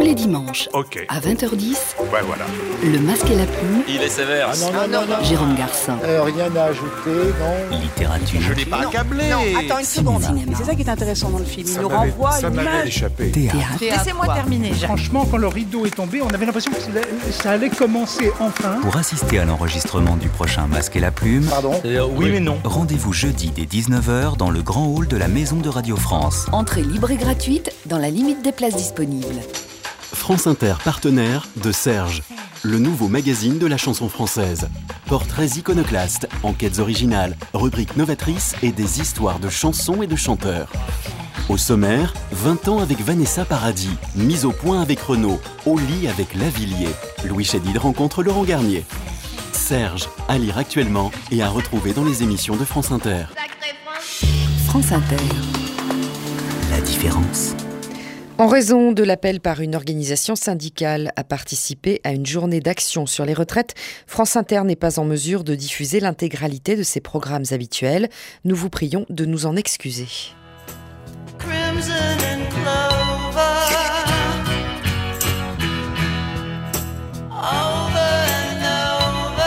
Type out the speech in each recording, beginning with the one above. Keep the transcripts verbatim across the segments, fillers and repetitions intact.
les dimanches, Ok. à vingt heures dix, Ouais, voilà. Le Masque et la Plume, Il est sévère. Ah non, non, non, non. Jérôme Garcin. Euh, rien à ajouter, non. Littérature. Je n'ai pas accablé. Non, attends une seconde. Cinéma. C'est ça qui est intéressant dans le film. Il Ça nous m'avait- renvoie ça une m'avait image. échappé. Théâtre. Laissez-moi terminer, Jacques. Franchement, quand le rideau est tombé, on avait l'impression que ça allait commencer enfin. Pour assister à l'enregistrement du prochain Masque et la Plume, Pardon. Euh, oui, mais non. rendez-vous jeudi dès dix-neuf heures dans le grand hall de la Maison de Radio France. Entrée libre et gratuite dans la limite des places disponibles. France Inter, partenaire de Serge, le nouveau magazine de la chanson française. Portraits iconoclastes, enquêtes originales, rubriques novatrices et des histoires de chansons et de chanteurs. Au sommaire, vingt ans avec Vanessa Paradis, mise au point avec Renaud, au lit avec Lavilliers. Louis Chédid rencontre Laurent Garnier. Serge, à lire actuellement et à retrouver dans les émissions de France Inter. France Inter. La différence. En raison de l'appel par une organisation syndicale à participer à une journée d'action sur les retraites, France Inter n'est pas en mesure de diffuser l'intégralité de ses programmes habituels. Nous vous prions de nous en excuser. Crimson and clover, over and over.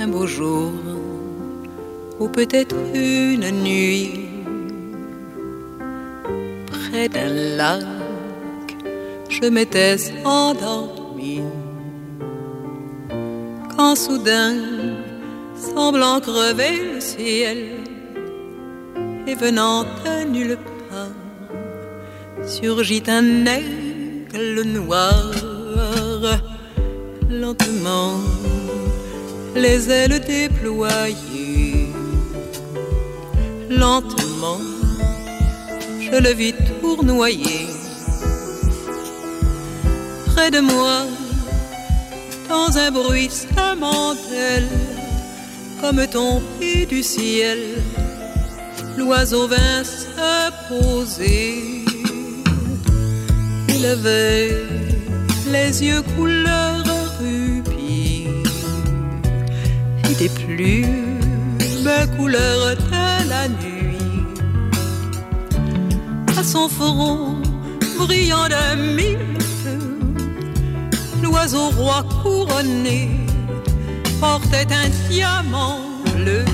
Un beau jour, ou peut-être une nuit, près d'un lac, je m'étais endormie. Quand soudain, semblant crever le ciel, et venant de nulle part, surgit un aigle noir. Lentement, les ailes déployées, lentement, je le vis tournoyer. Près de moi, dans un bruissement d'ailes, comme tombé du ciel, l'oiseau vint se poser. Il avait les yeux couleur rubis et des plumes couleur de la nuit. À son front brillant de mille feux, l'oiseau roi couronné portait un diamant bleu.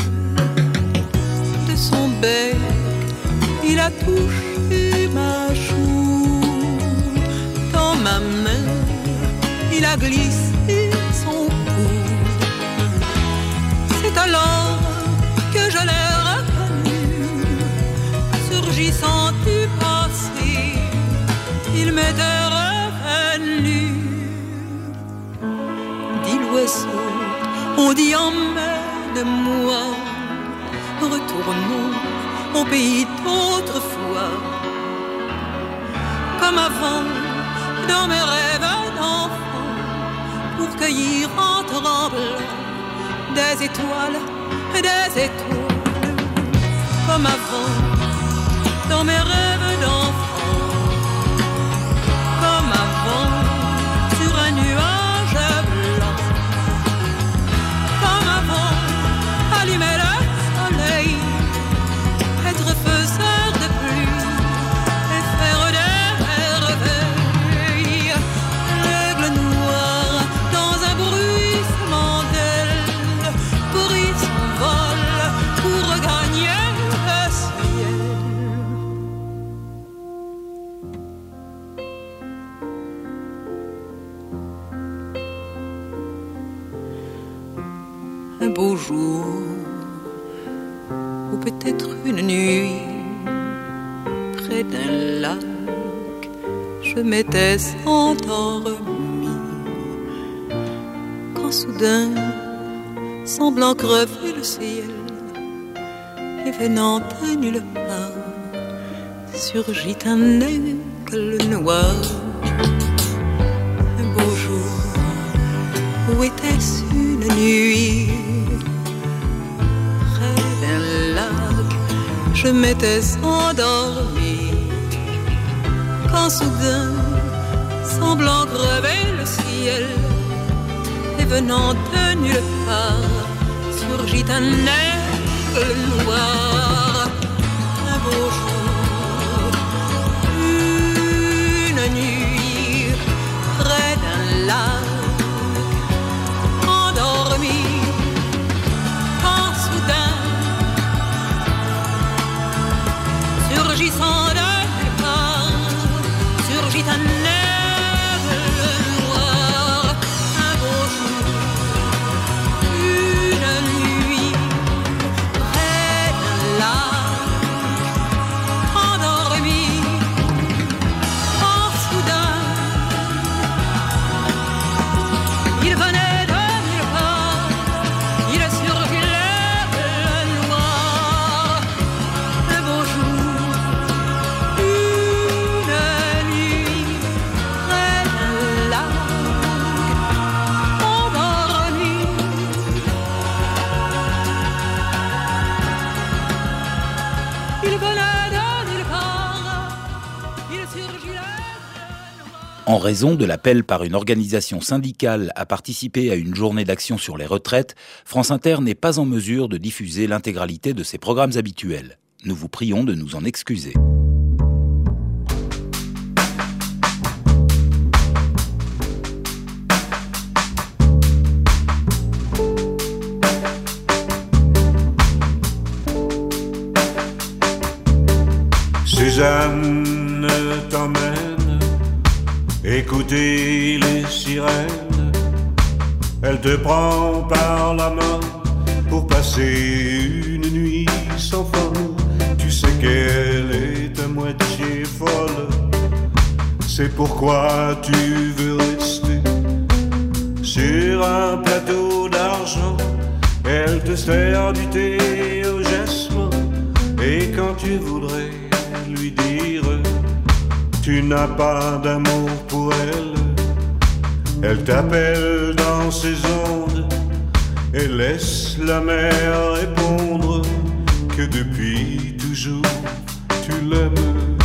De son bec, il a touché ma joue. Dans ma main, il a glissé son cou. C'est alors que je l'ai reconnu, surgissant du passé, il m'était revenu. Dit l'oiseau, on dit emmène-moi, retournons au pays d'autrefois. Comme avant, dans mes rêves d'enfant, pour cueillir en tremblant des étoiles, des étoiles. Comme avant, dans mes rêves d'enfant, comme avant, sur un nuage blanc. Comme avant, allumer le soleil, être faiseur de pluie et faire des merveilles. L'aigle noir dans un bruissement d'ailes prit son vol pour regagner le ciel. Un beau jour, ou peut-être une nuit, près d'un lac, je m'étais endormie. Quand soudain, semblant crever le ciel, et venant de nulle part, surgit un aigle noir. Un beau jour, où était-ce une nuit, près d'un lac, je m'étais endormie. Quand soudain, semblant crever le ciel, et venant de nulle part, surgit un aigle noir. Un beau jour, une nuit, près d'un lac, endormi. Quand soudain, surgissant de nulle part, surgit un aigle noir. Un beau jour, une nuit, près d'un lac, endormi. Quand soudain, il venait de nulle part, il surgit l'aigle noir. Un beau jour, une nuit, près d'un lac, endormi. Il venait de nulle part, il surgit l'aigle noir. En raison de l'appel par une organisation syndicale à participer à une journée d'action sur les retraites, France Inter n'est pas en mesure de diffuser l'intégralité de ses programmes habituels. Nous vous prions de nous en excuser. Suzanne t'emmène écouter les sirènes. Elle te prend par la main pour passer une nuit sans fin. Tu sais qu'elle est à moitié folle, c'est pourquoi tu veux rester. Sur un plateau d'argent, elle te sert du thé au jasmin. Et quand tu voudrais lui dire tu n'as pas d'amour pour elle, elle t'appelle dans ses ondes et laisse la mer répondre que depuis toujours tu l'aimes.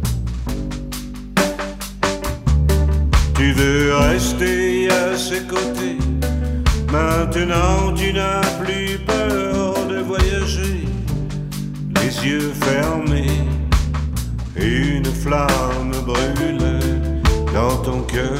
Tu veux rester à ses côtés, maintenant tu n'as plus peur de voyager. Les yeux fermés, une flamme brûle dans ton cœur.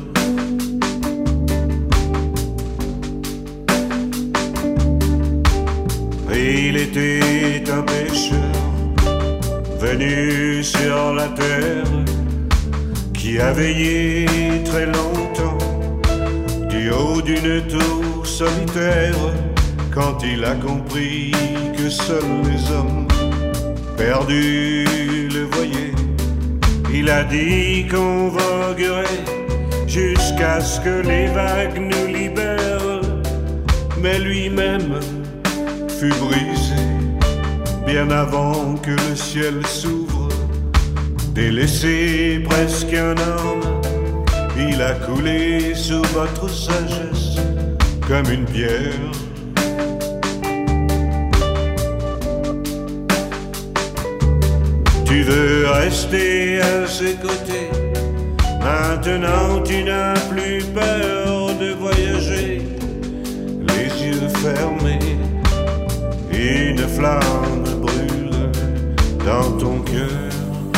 Il était un pêcheur venu sur la terre qui a veillé très longtemps du haut d'une tour solitaire. Quand il a compris que seuls les hommes perdus le voyaient, il a dit qu'on voguerait jusqu'à ce que les vagues nous libèrent. Mais lui-même fut brisé bien avant que le ciel s'ouvre. Délaissé presque un homme, il a coulé sous votre sagesse comme une pierre. Tu veux rester à ses côtés, maintenant tu n'as plus peur de voyager. Les yeux fermés, une flamme brûle dans ton cœur.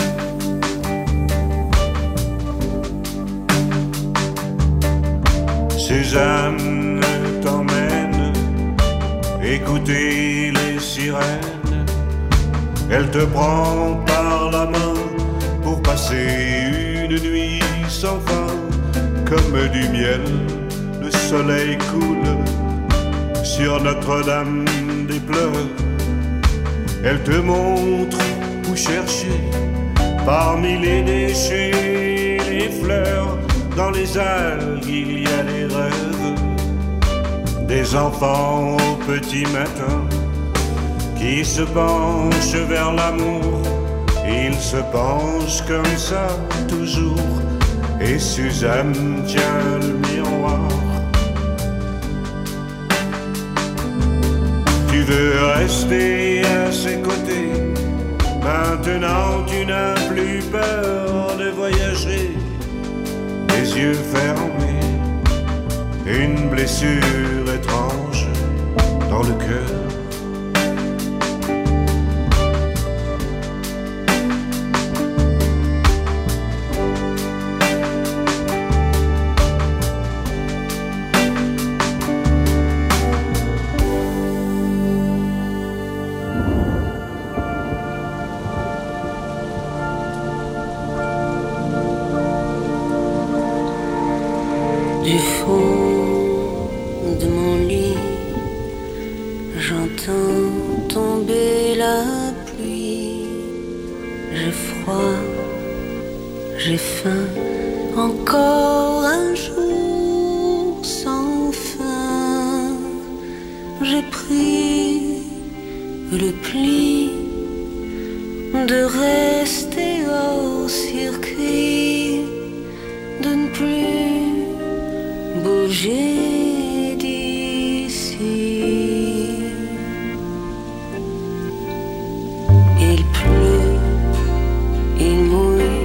Suzanne t'emmène écouter les sirènes. Elle te prend par la main pour passer une nuit sans fin. Comme du miel, le soleil coule sur Notre-Dame des pleurs. Elle te montre où chercher parmi les déchets, les fleurs. Dans les algues, il y a des rêves, des enfants au petit matin qui se penchent vers l'amour. Ils se penchent comme ça toujours, et Suzanne tient le miroir. Tu veux rester à ses côtés, maintenant tu n'as plus peur de voyager. Les yeux fermés, une blessure étrange dans le cœur. Du fond de mon lit, j'entends tomber la pluie. J'ai froid, j'ai faim, encore un jour sans fin. J'ai pris le pli de rester au circuit, de ne plus bouger d'ici. Il pleut, il mouille,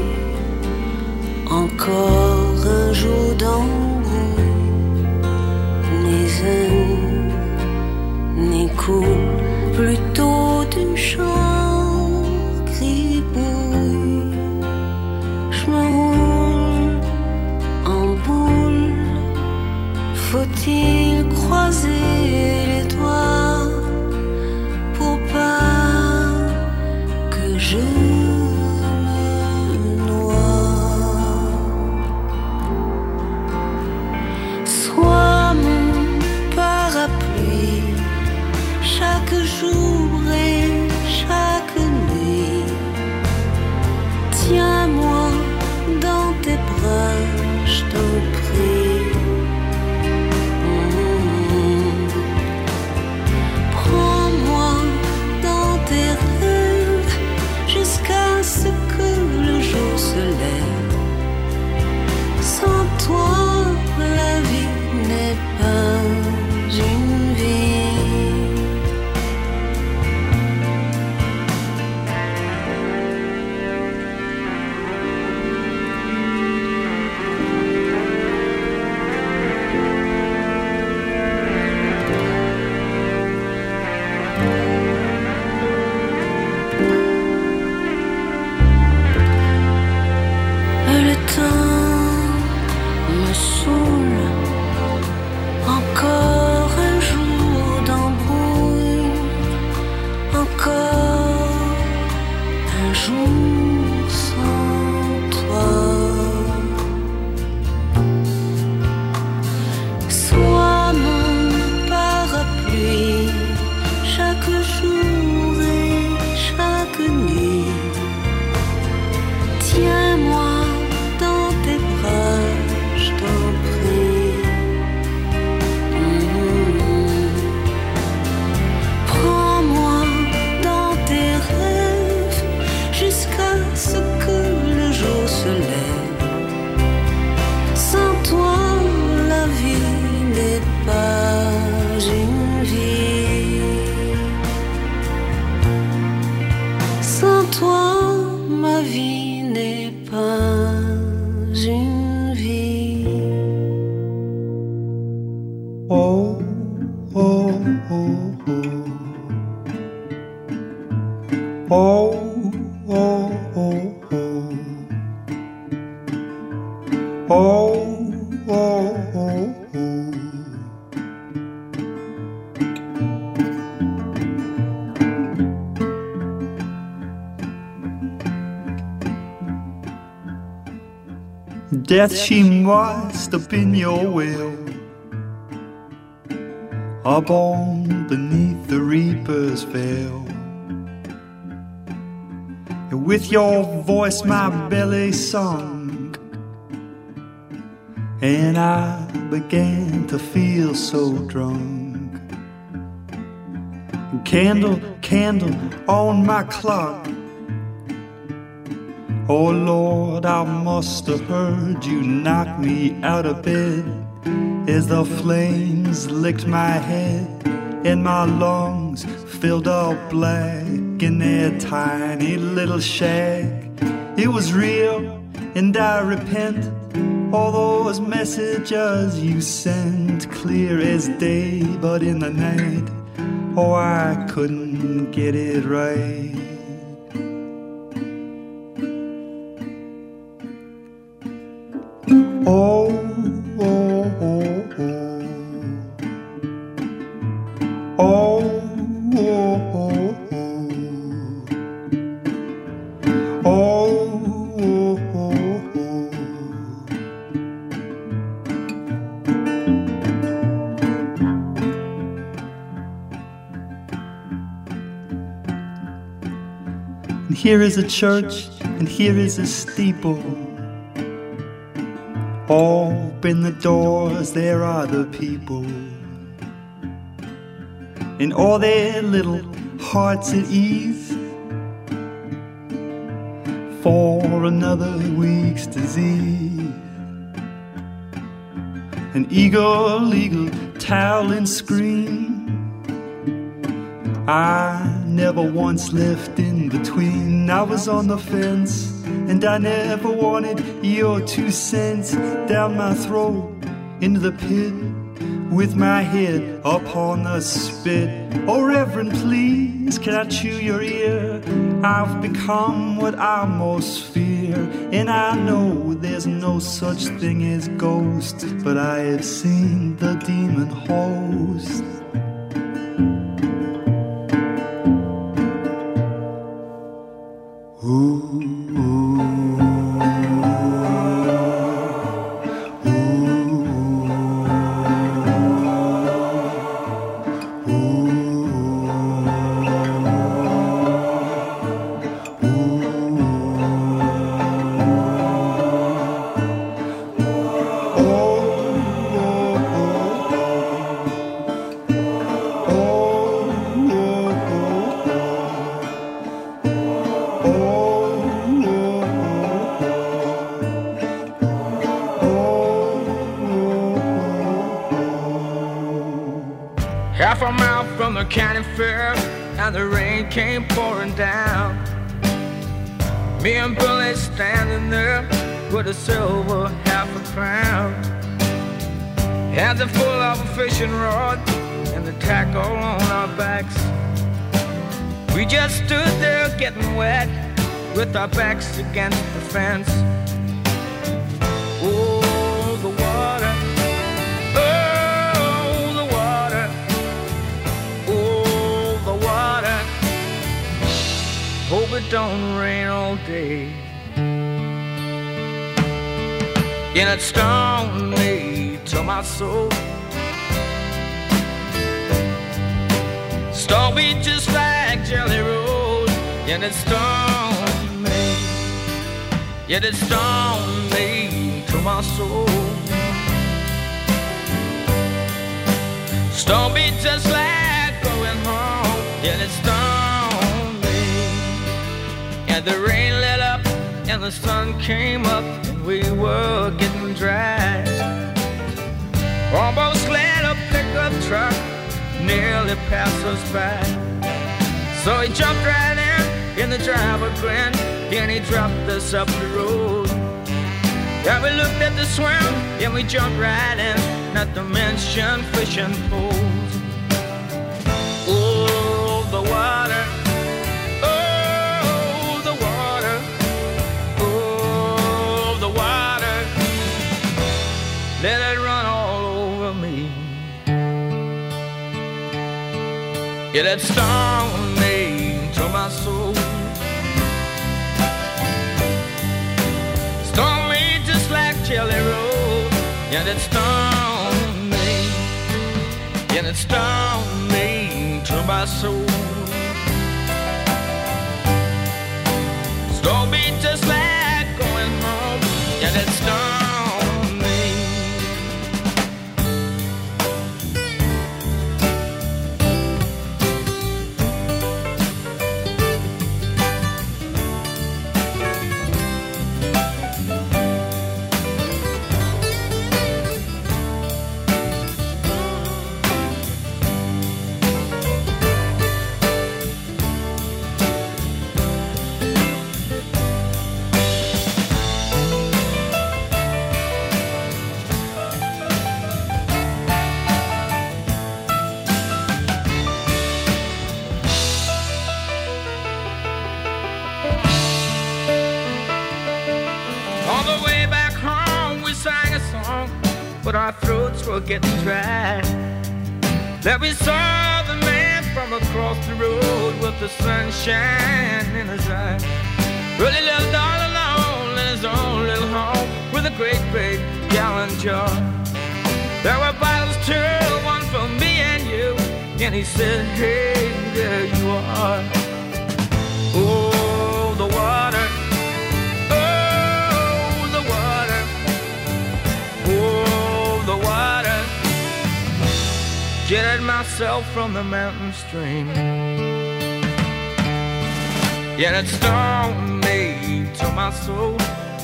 encore un jour d'embrouille. Ni zen, ni cool, plutôt d'une chambre gribouille. Je me roule en boule. Faut-il croiser les doigts pour pas que je Encore un jour d'embrouille, encore un jour sans toi. Sois mon parapluie chaque jour et chaque nuit. Tiens-moi dans tes bras, je t'en prie. Mmh. Prends-moi dans tes rêves jusqu'à ce que le jour se lève. Sans toi, la vie n'est pas une vie. Sans toi, ma vie n'est pas une vie. Oh, oh, oh, oh. Oh, oh, oh, oh. Oh, oh, oh, oh. Death, she must have been your will, up on beneath the reaper's veil. And with your voice my belly sung, and I began to feel so drunk. Candle, candle on my clock. Oh Lord, I must have heard you knock me out of bed as the flames licked my head and my lungs filled up black in their tiny little shack. It was real and I repent. All those messages you sent, clear as day, but in the night, oh, I couldn't get it right. Oh, oh, oh, oh. Oh, oh, oh, oh. Oh, oh, oh, oh. And here is a church, and here is a steeple. Open the doors, there are the people, and all their little hearts at ease for another week's disease. An eagle, eagle, towel and scream. I never once left in between. I was on the fence, and I never wanted your two cents down my throat into the pit with my head upon the spit. Oh, Reverend, please, can I chew your ear? I've become what I most fear, and I know there's no such thing as ghosts, but I have seen the demon host. Ooh. Half a mile from the county fair, and the rain came pouring down. Me and Billy standing there with a silver half a crown. Hands are full of a fishing rod and the tackle on our backs. We just stood there getting wet with our backs against the fence. Oh, the water, oh, don't rain all day. And it stung me to my soul. Stung me just like Jelly Roll. And it stung me. Yet it stung me to my soul. Stung me just like going home. Yet it stung me. And the rain let up and the sun came up and we were getting dry. Almost let a pickup truck nearly pass us by. So he jumped right in and the driver grinned and he dropped us up the road. Yeah, we looked at the swim and we jumped right in, not to mention fishing poles. Oh, the water. Oh, the water. Oh, the water. Let it run all over me. Yeah, that stung me to my soul. Stung me just like Jelly Roll. Yeah, that stung me. Yeah, that stung me to my soul. Stung me just like going home. Yeah, that stung me. But our throats were getting dry. That we saw the man from across the road with the sunshine in his eye. Really lived all alone in his own little home with a great big gallon jar. There were bottles too, one for me and you. And he said, hey, there you are. Oh, the water. Oh, the water. Oh, the water. Jetted myself from the mountain stream. Yet it stung me to my soul.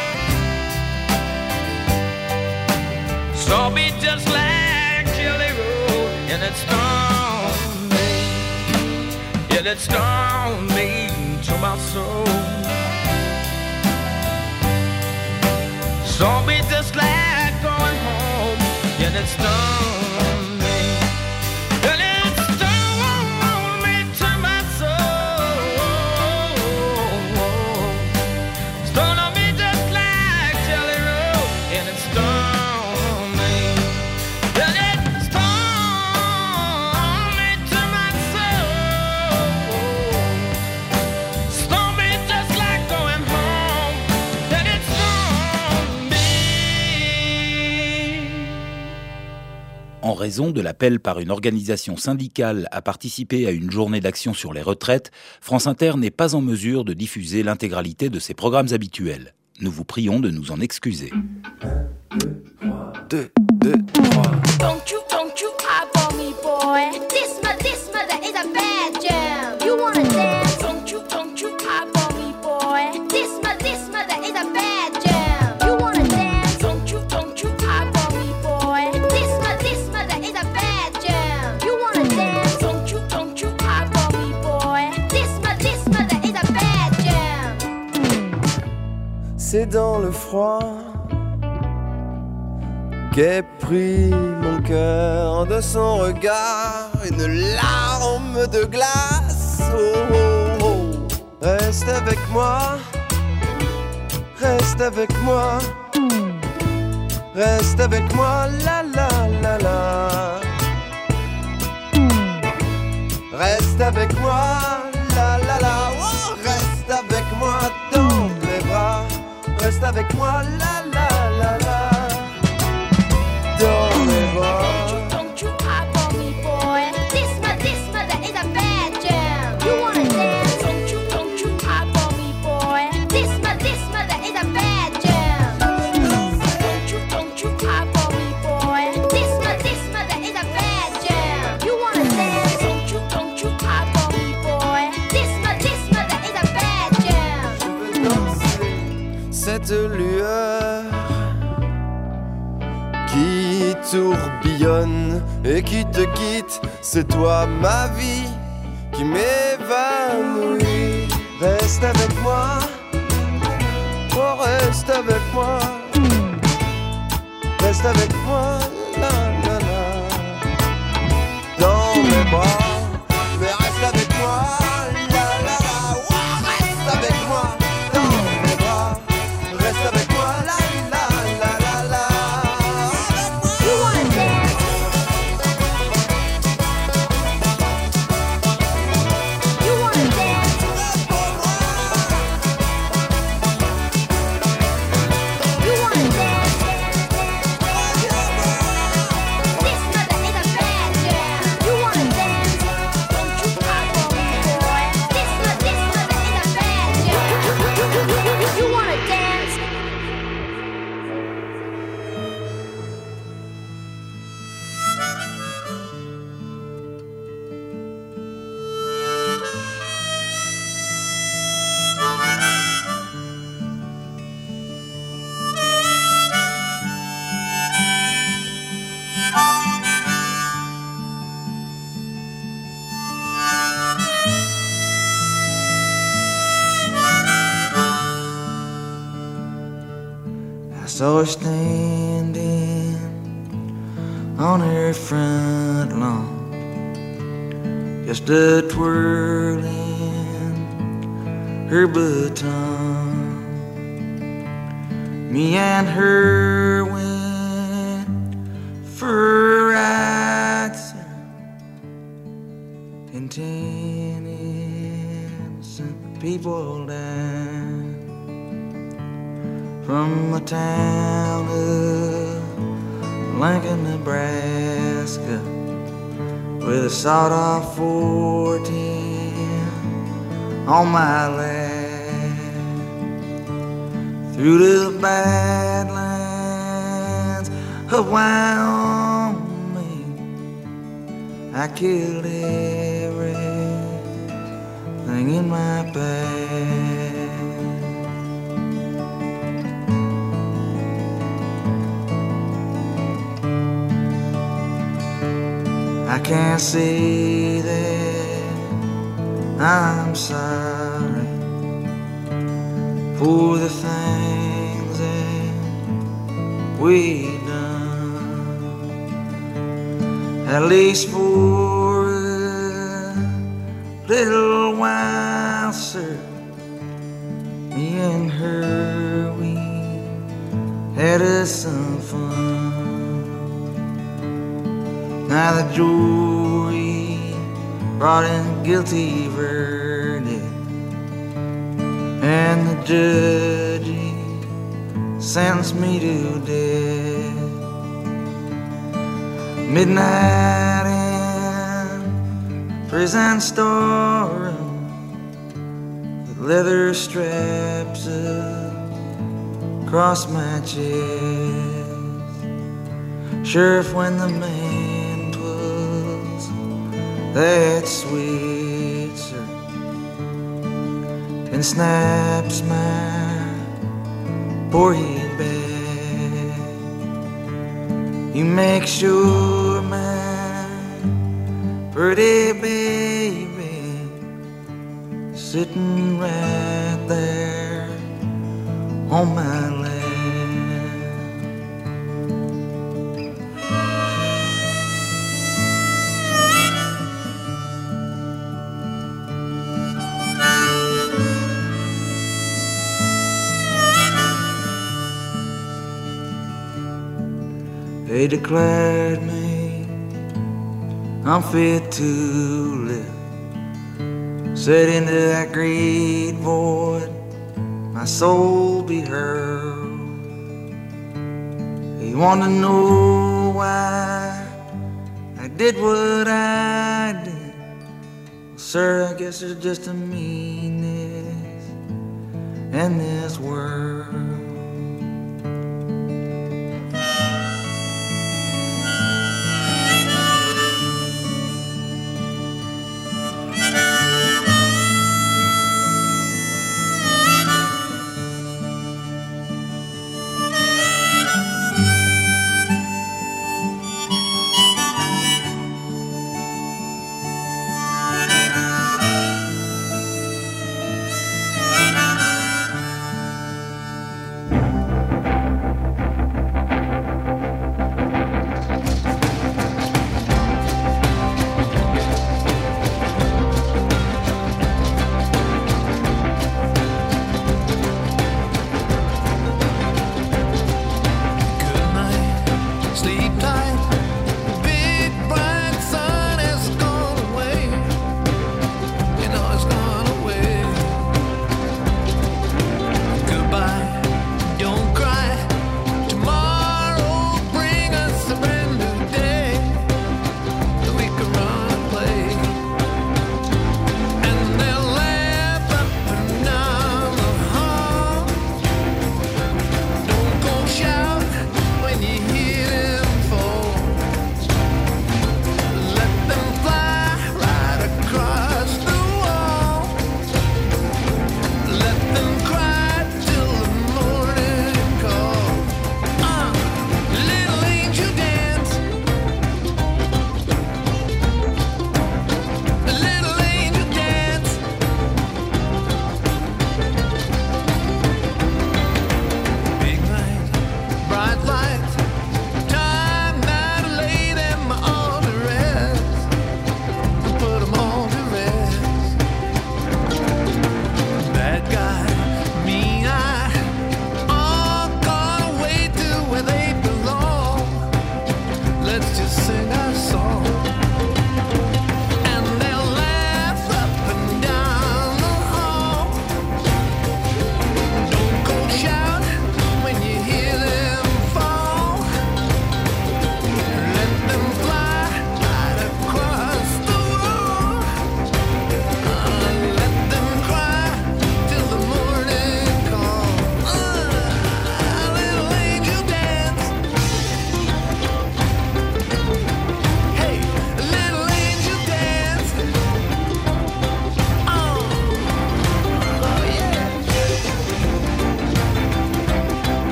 Stung me just like Jelly Roll. And it stung me. Yet it stung me to my soul. Stung me just like going home. Yet it stung me. And it stung me to my soul. Stung me just like Jelly Roll. And it stung me. And it stung me to my soul. Stung me just like going home. And it stung me. En raison de l'appel par une organisation syndicale à participer à une journée d'action sur les retraites, France Inter n'est pas en mesure de diffuser l'intégralité de ses programmes habituels. Nous vous prions de nous en excuser. Deux, deux, trois. Don't you, don't you eyeball me, boy. This mother, this mother is a bad jam. You wanna dance? Don't you, don't you eyeball me, boy. This mother, this mother is a bad jam. You wanna dance? Don't you, don't you eyeball me, boy. This mother, this mother is a bad jam. You wanna dance? Don't you, don't you eyeball me, boy. This mother, this mother is a bad jam. C'est dans le froid qu'est pris mon cœur de son regard, une larme de glace. Oh, oh, oh. Reste avec moi, reste avec moi, reste avec moi, la la la la. Reste avec moi, la la la, oh, reste avec cette lueur qui tourbillonne et qui te quitte. C'est toi ma vie qui m'évanouit. Reste avec moi, oh reste avec moi, reste avec moi, la la la, dans mes bras, mais reste avec moi, la la la, oh, reste avec moi, dans mes bras, reste avec moi, la la la la la. You wanna dance? You wanna dance? You wanna dance? This mother is a bad jam. You wanna dance? Don't you cry for me, boy. This mother, this mother is a bad jam. You wanna dance? I saw her standing on her front lawn, just a twirling her baton. Me and her went for rides and ten innocent people died. From the town of Lincoln, Nebraska, with a sawed-off four ten on my lap, through the Badlands of Wyoming, I killed everything in my path. I can't say that I'm sorry for the things that we done, at least for a little while, sir. Me and her, we had us some fun. Now the jury brought in a guilty verdict, and the judge he sentenced me to death. Midnight in prison storeroom, with leather straps across my chest. Sheriff, when the man that Switzer and snaps my poor head back, you make sure my pretty baby sitting right there on my lap. They declared me unfit to live. Said into that great void my soul be hurled. They want to know why I did what I did. Well, sir, I guess there's just a meanness in this world.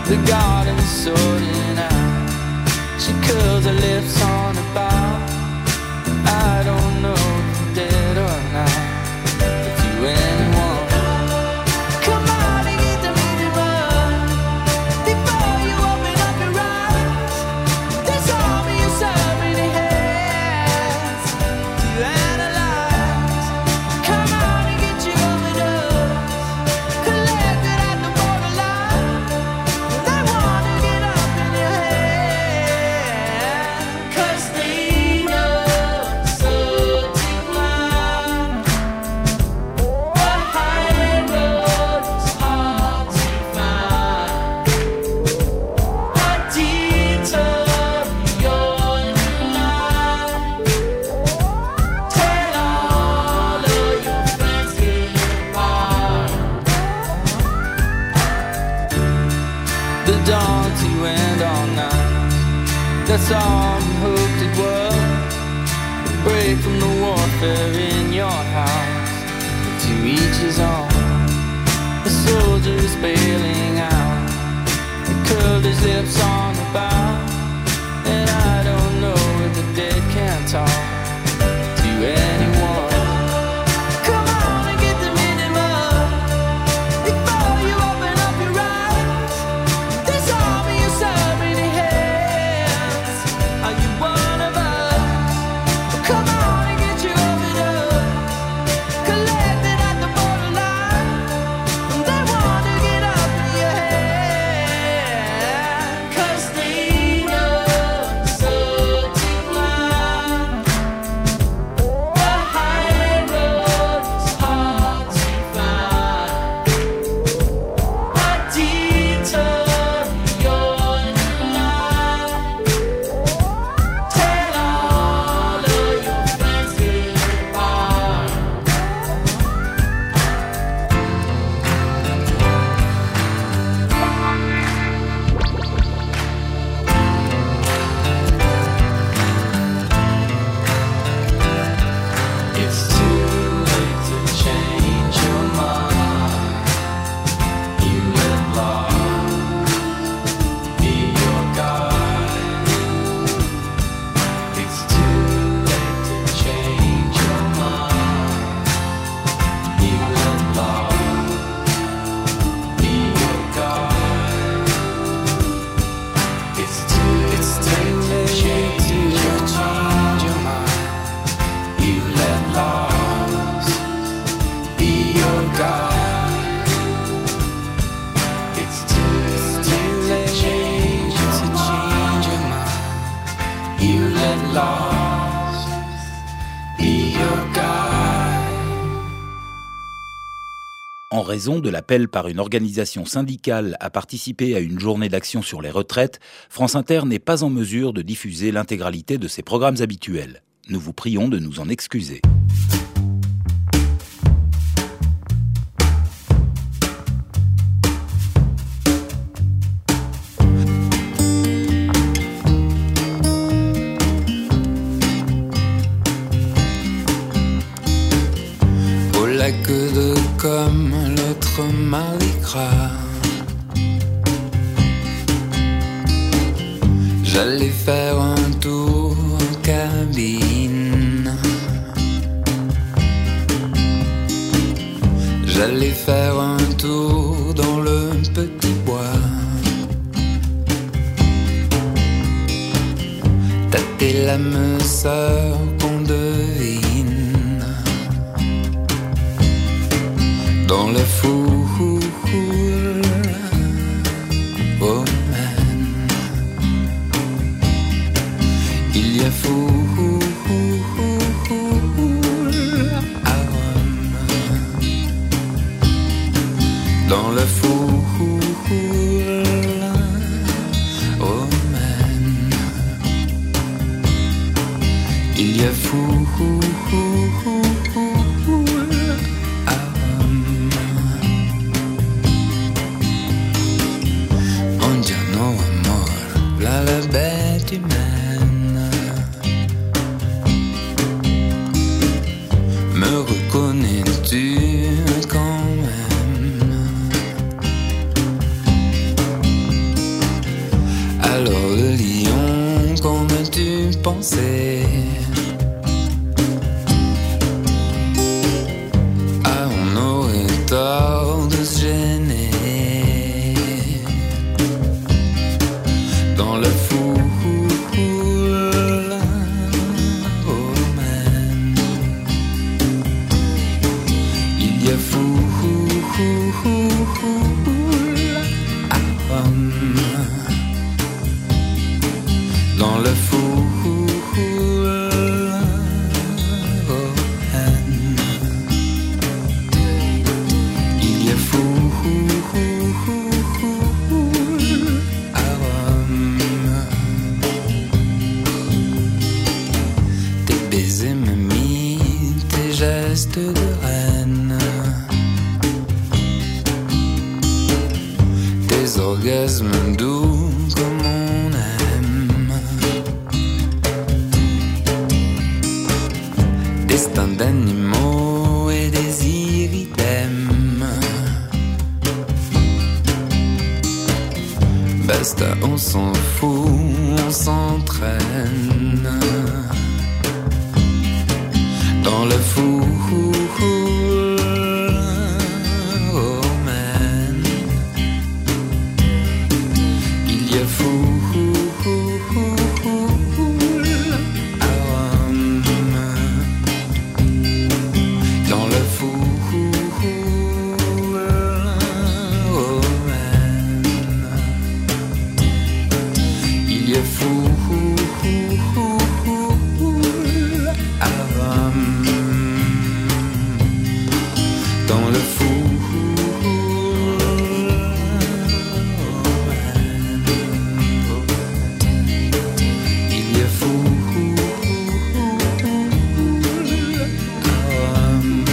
the garden sorting out. She curls her lips on the bow. I don't know if you're dead or not. If you anyone, come on and get the minimum before you open up your eyes. There's army you serve in the hands to analyze. Come on and get your overdose collected at the borderline. They want to get up in your head 'cause they know so to climb. The high road is hard to find. A detour you're in line. Tell all of your friends get apart. The dawn to end all night. That's all we hoped it was. A break from the warfare in your house. To each his own. The soldier is bailing out. He curled his lips on the bow. And I don't know if the dead can talk to anyone. Come on and get the minimum before you open up your eyes. This army you serve in the hands. Are you one of us? Come on and get your overdose collected at the borderline. They want to get up in your head 'cause they know so to climb. The high road is hard to find. A detour you're in line. Tell all of your friends get apart. It's too late to change your mind. You let love be your guide. It's too late to change your mind. You let love be your guide. It's too it's too late to change your mind. You let love be your guide. It's too, it's too late to change, to change your mind. You let love be your guide. En raison de l'appel par une organisation syndicale à participer à une journée d'action sur les retraites, France Inter n'est pas en mesure de diffuser l'intégralité de ses programmes habituels. Nous vous prions de nous en excuser. Au lac de comme l'autre malicra. J'allais faire un tour en cabine. J'allais faire un tour dans le petit bois. Tâter l'âme sœur qu'on devine. Dans le foule, oh man, il y a foule à Rome. Dans le foule, oh man, il y a Alors le lion, comme tu pensais, ah, on aurait tort de se gêner dans la foule. Oh man, il y a foule à Rome. Dans la foule, oh Anne, il y a foule à Rome. Tes baisers mamie, tes gestes de reine, tes orgasmes doux comme on aime, destin d'animaux et des iridèmes. Basta, on s'en fout, on s'entraîne dans la foule. Oh man, il y a foule à Rome. Dans la foule, oh man, il y a foule à Rome. Dans la foule, oh man, il y a foule à Rome.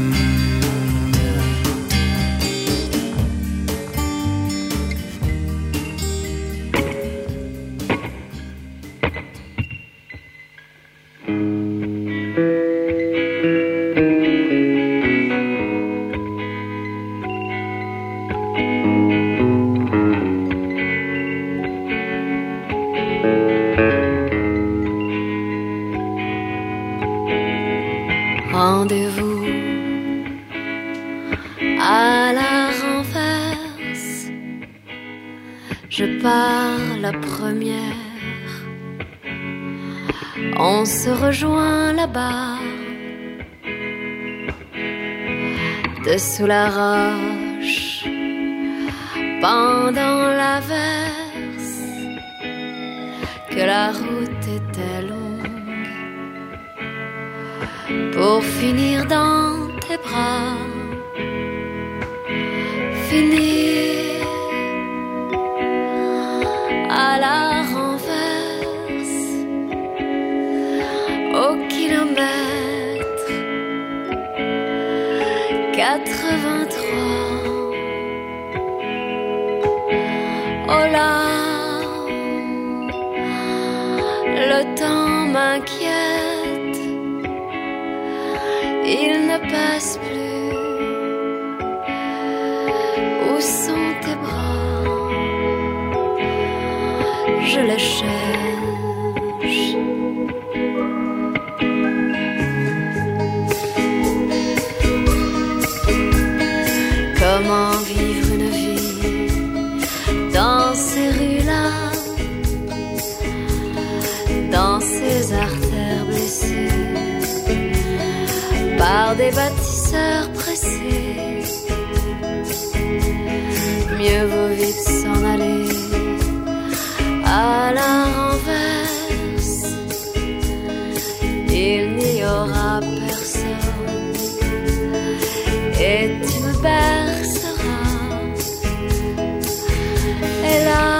Rendez-vous à la renverse. Je pars la première. On se rejoint là-bas, dessous la roche, pendant l'averse, que la route était longue, pour finir dans tes bras, finir à la renverse, au kilomètre quatre-vingt-trois. Oh là, le temps m'inquiète, il ne passe plus. Où sont tes bras? Je les cherche. Comment vivre une vie dans ces rues-là, dans ces artères blessées par des bâtisseurs pressés? Mieux vaut vite s'en aller à la renverse. Il n'y aura personne et tu me berceras. Et là,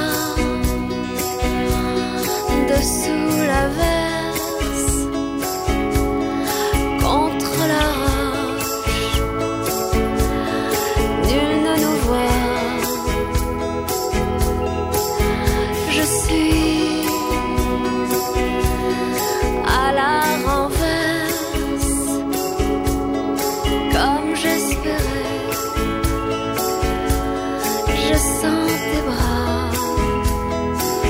dessous la verse, contre la roche, nul ne nous voit. Je suis à la renverse, comme j'espérais. Je sens tes bras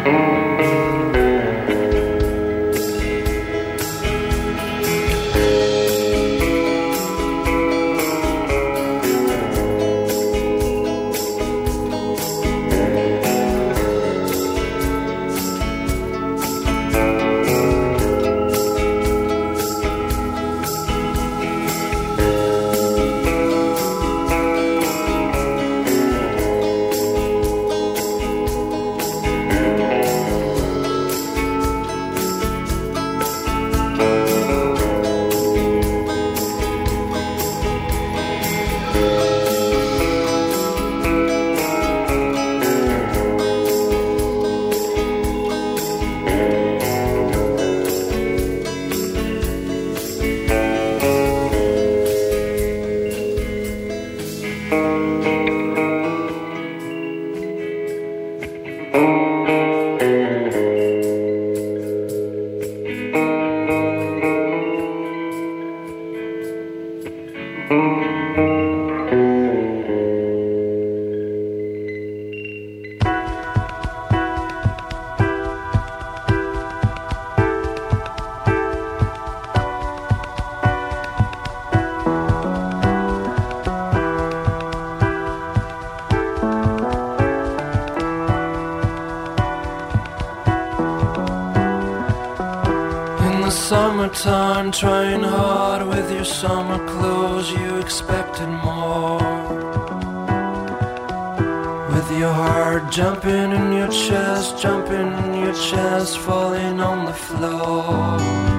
Summertime, trying hard with your summer clothes, you expected more. With your heart jumping in your chest, jumping in your chest, falling on the floor.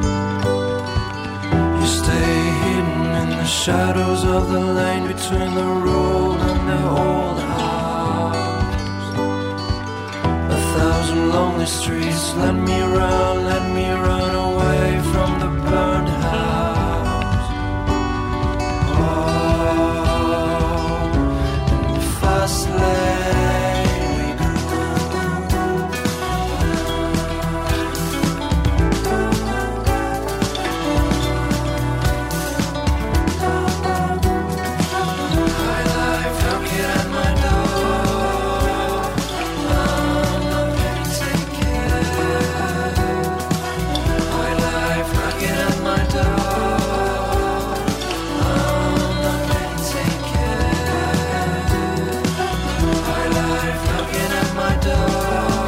You stay hidden in the shadows of the lane between the road and the old house. A thousand lonely streets, let me run, let me run away from the burned house. Oh, in the fast lane we go. High life knocking at my door, I'm not gonna take it. High life knocking at my door, I'm not gonna take it. High life knocking at my door,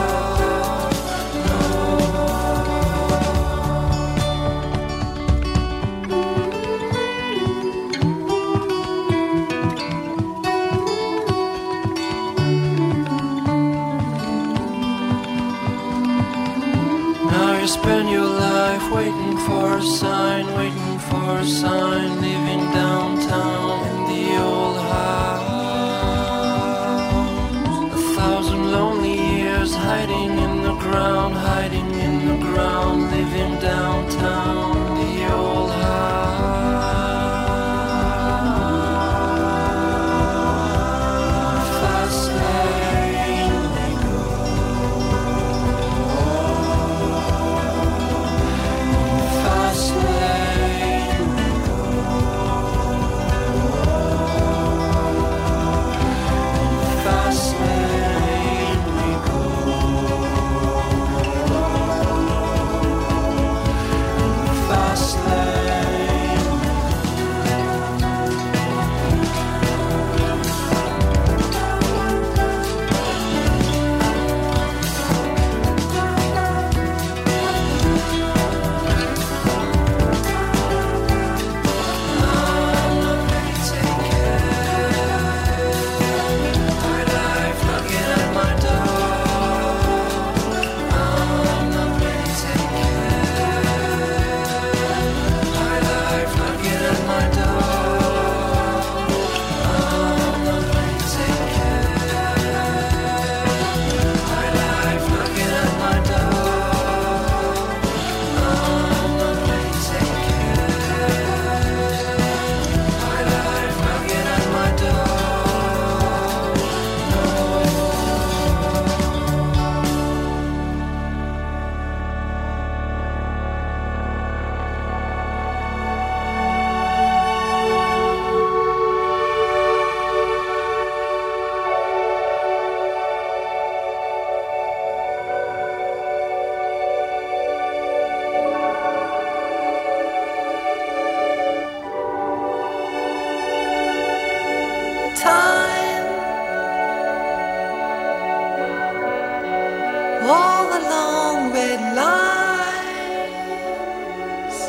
now you spend your life waiting for a sign, waiting for a sign, living downtown in the old house. A thousand lonely years hiding in the ground, hiding in the ground, living downtown in the old house. Fast lane we go. Fast lane we go. Fast lane we go. all the long red lines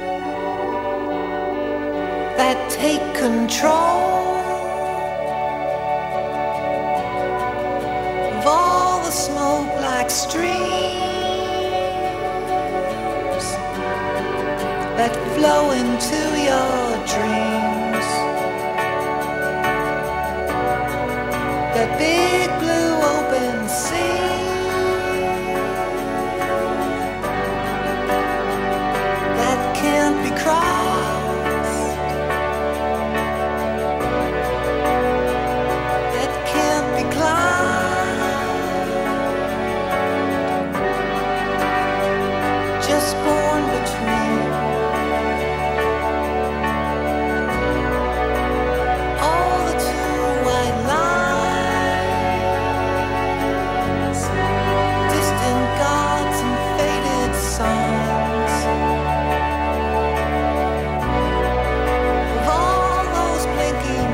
that take control of all the smoke like streams that flow into your dreams. That big blue open sea that can't be crossed, that can't be climbed, just born between all the two white lines, distant gods and faded songs of all those blinking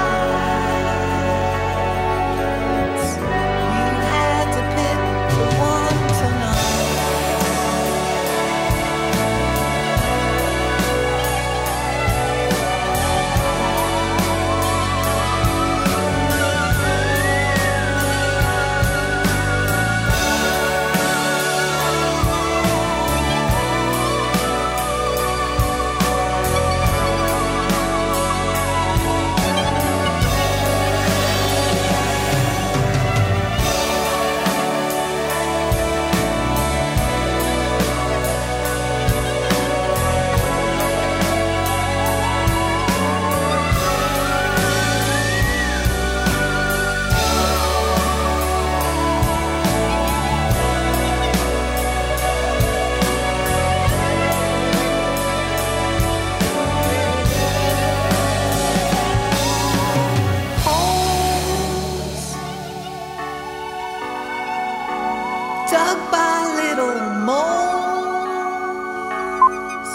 lights. You had to pick the one tonight. Dug by little moles,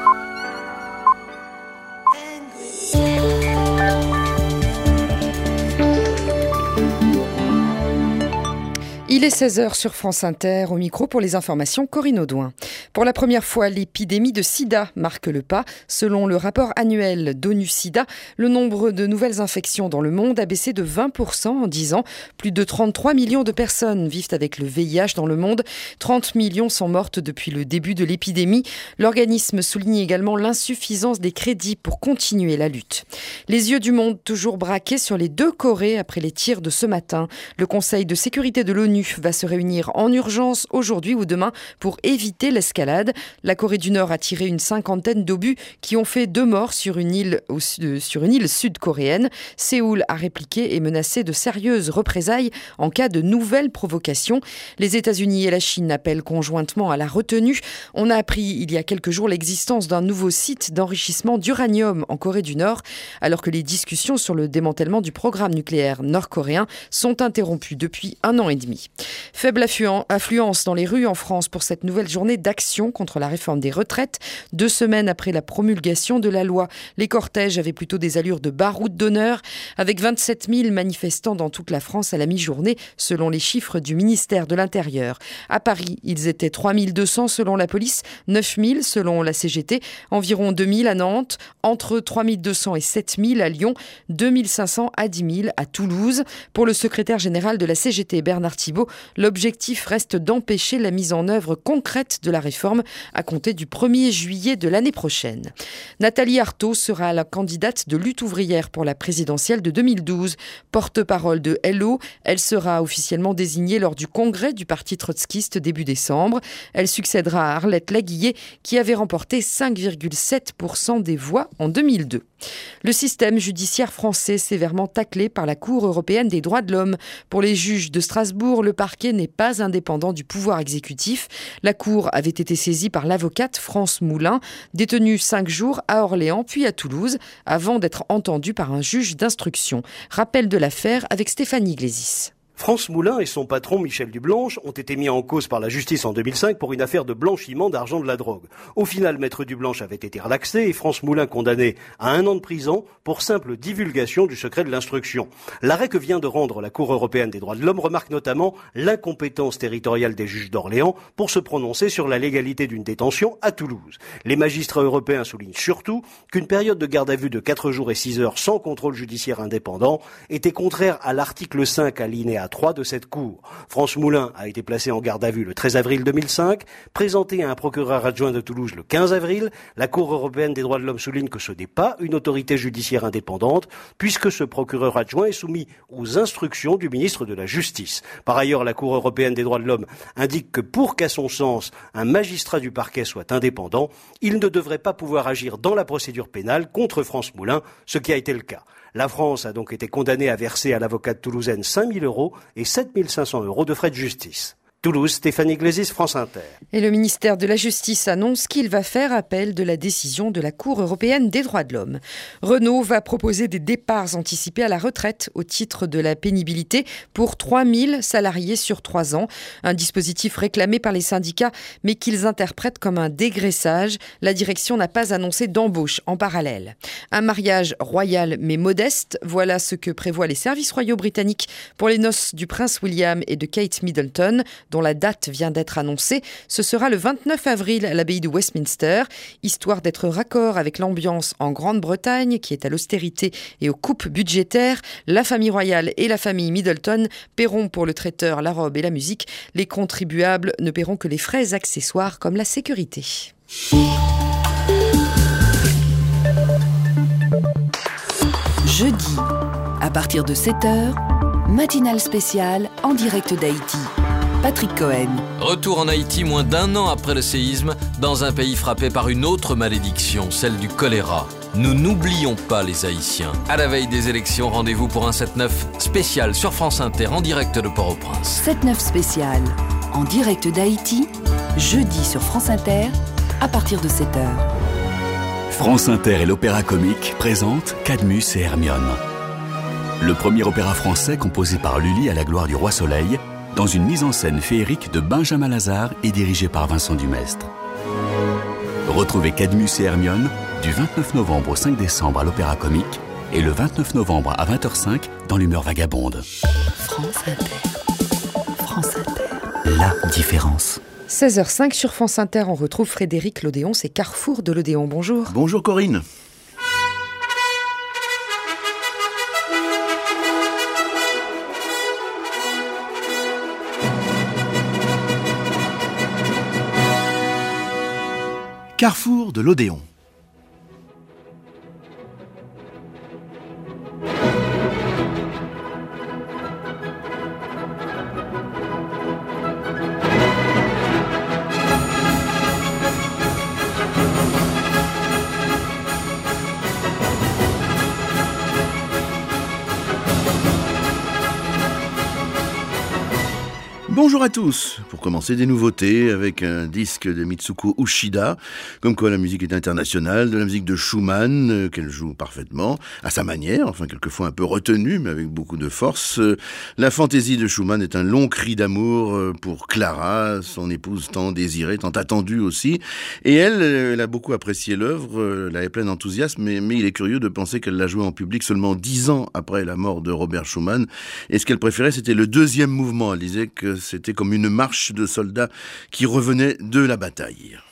Il est seize heures sur France Inter, au micro pour les informations Corinne Audouin. Pour la première fois, l'épidémie de sida marque le pas. Selon le rapport annuel d'ONU-Sida, le nombre de nouvelles infections dans le monde a baissé de vingt pour cent en dix ans. Plus de trente-trois millions de personnes vivent avec le V I H dans le monde. trente millions sont mortes depuis le début de l'épidémie. L'organisme souligne également l'insuffisance des crédits pour continuer la lutte. Les yeux du monde toujours braqués sur les deux Corées après les tirs de ce matin. Le Conseil de sécurité de l'ONU va se réunir en urgence aujourd'hui ou demain pour éviter l'escalade. La Corée du Nord a tiré une cinquantaine d'obus qui ont fait deux morts sur une île, au sud, sur une île sud-coréenne. Séoul a répliqué et menacé de sérieuses représailles en cas de nouvelles provocations. Les États-Unis et la Chine appellent conjointement à la retenue. On a appris il y a quelques jours l'existence d'un nouveau site d'enrichissement d'uranium en Corée du Nord, alors que les discussions sur le démantèlement du programme nucléaire nord-coréen sont interrompues depuis un an et demi. Faible affluence dans les rues en France pour cette nouvelle journée d'action contre la réforme des retraites. Deux semaines après la promulgation de la loi, les cortèges avaient plutôt des allures de baroud d'honneur, avec vingt-sept mille manifestants dans toute la France à la mi-journée, selon les chiffres du ministère de l'Intérieur. À Paris, ils étaient trois mille deux cents selon la police, neuf mille selon la C G T, environ deux mille à Nantes, entre trois mille deux cents et sept mille à Lyon, deux mille cinq cents à dix mille à Toulouse. Pour le secrétaire général de la C G T, Bernard Thibault, l'objectif reste d'empêcher la mise en œuvre concrète de la réforme à compter du premier juillet de l'année prochaine. Nathalie Arthaud sera la candidate de Lutte ouvrière pour la présidentielle de deux mille douze. Porte-parole de L O, elle sera officiellement désignée lors du congrès du parti trotskiste début décembre. Elle succédera à Arlette Laguillet qui avait remporté cinq virgule sept pour cent des voix en deux mille deux. Le système judiciaire français sévèrement taclé par la Cour européenne des droits de l'homme. Pour les juges de Strasbourg, le parquet n'est pas indépendant du pouvoir exécutif. La Cour avait été saisie par l'avocate France Moulin, détenue cinq jours à Orléans puis à Toulouse, avant d'être entendue par un juge d'instruction. Rappel de l'affaire avec Stéphanie Glésis. France Moulin et son patron Michel Dublanche ont été mis en cause par la justice en deux mille cinq pour une affaire de blanchiment d'argent de la drogue. Au final, Maître Dublanche avait été relaxé et France Moulin condamné à un an de prison pour simple divulgation du secret de l'instruction. L'arrêt que vient de rendre la Cour européenne des droits de l'homme remarque notamment l'incompétence territoriale des juges d'Orléans pour se prononcer sur la légalité d'une détention à Toulouse. Les magistrats européens soulignent surtout qu'une période de garde à vue de quatre jours et six heures sans contrôle judiciaire indépendant était contraire à l'article cinq alinéa trois de cette cour. France Moulin a été placé en garde à vue le treize avril deux mille cinq, présenté à un procureur adjoint de Toulouse le quinze avril. La Cour européenne des droits de l'homme souligne que ce n'est pas une autorité judiciaire indépendante, puisque ce procureur adjoint est soumis aux instructions du ministre de la Justice. Par ailleurs, la Cour européenne des droits de l'homme indique que pour qu'à son sens, un magistrat du parquet soit indépendant, il ne devrait pas pouvoir agir dans la procédure pénale contre France Moulin, ce qui a été le cas. La France a donc été condamnée à verser à l'avocate toulousaine cinq mille euros et sept mille cinq cents euros de frais de justice. Toulouse, Stéphanie Glésis, France Inter. Et le ministère de la Justice annonce qu'il va faire appel de la décision de la Cour européenne des droits de l'homme. Renault va proposer des départs anticipés à la retraite au titre de la pénibilité pour trois mille salariés sur trois ans. Un dispositif réclamé par les syndicats, mais qu'ils interprètent comme un dégraissage. La direction n'a pas annoncé d'embauche en parallèle. Un mariage royal mais modeste, voilà ce que prévoient les services royaux britanniques pour les noces du prince William et de Kate Middleton, dont la date vient d'être annoncée. Ce sera le vingt-neuf avril à l'abbaye de Westminster, histoire d'être raccord avec l'ambiance en Grande-Bretagne, qui est à l'austérité et aux coupes budgétaires. La famille royale et la famille Middleton paieront pour le traiteur, la robe et la musique. Les contribuables ne paieront que les frais accessoires comme la sécurité. Jeudi, à partir de sept heures, matinale spéciale en direct d'Haïti. Patrick Cohen. Retour en Haïti moins d'un an après le séisme, dans un pays frappé par une autre malédiction, celle du choléra. Nous n'oublions pas les Haïtiens. À la veille des élections, rendez-vous pour un sept neuf spécial sur France Inter en direct de Port-au-Prince. sept neuf spécial en direct d'Haïti, jeudi sur France Inter, à partir de sept heures. France Inter et l'Opéra Comique présentent Cadmus et Hermione. Le premier opéra français composé par Lully à la gloire du Roi Soleil, dans une mise en scène féerique de Benjamin Lazare et dirigée par Vincent Dumestre. Retrouvez Cadmus et Hermione du vingt-neuf novembre au cinq décembre à l'Opéra Comique et le vingt-neuf novembre à vingt heures cinq dans l'humeur vagabonde. France Inter. France Inter. La différence. seize heures cinq sur France Inter, on retrouve Frédéric Lodéon, c'est Carrefour de Lodéon. Bonjour. Bonjour Corinne. Carrefour de l'Odéon. Bonjour à tous. Pour commencer, des nouveautés avec un disque de Mitsuko Uchida, comme quoi la musique est internationale, de la musique de Schumann, euh, qu'elle joue parfaitement, à sa manière, enfin quelquefois un peu retenue, mais avec beaucoup de force. Euh, la fantaisie de Schumann est un long cri d'amour euh, pour Clara, son épouse tant désirée, tant attendue aussi. Et elle, elle a beaucoup apprécié l'œuvre, euh, elle est pleine d'enthousiasme, mais, mais il est curieux de penser qu'elle l'a jouée en public seulement dix ans après la mort de Robert Schumann. Et ce qu'elle préférait, c'était le deuxième mouvement. Elle disait que c'était comme une marche de soldats qui revenaient de la bataille.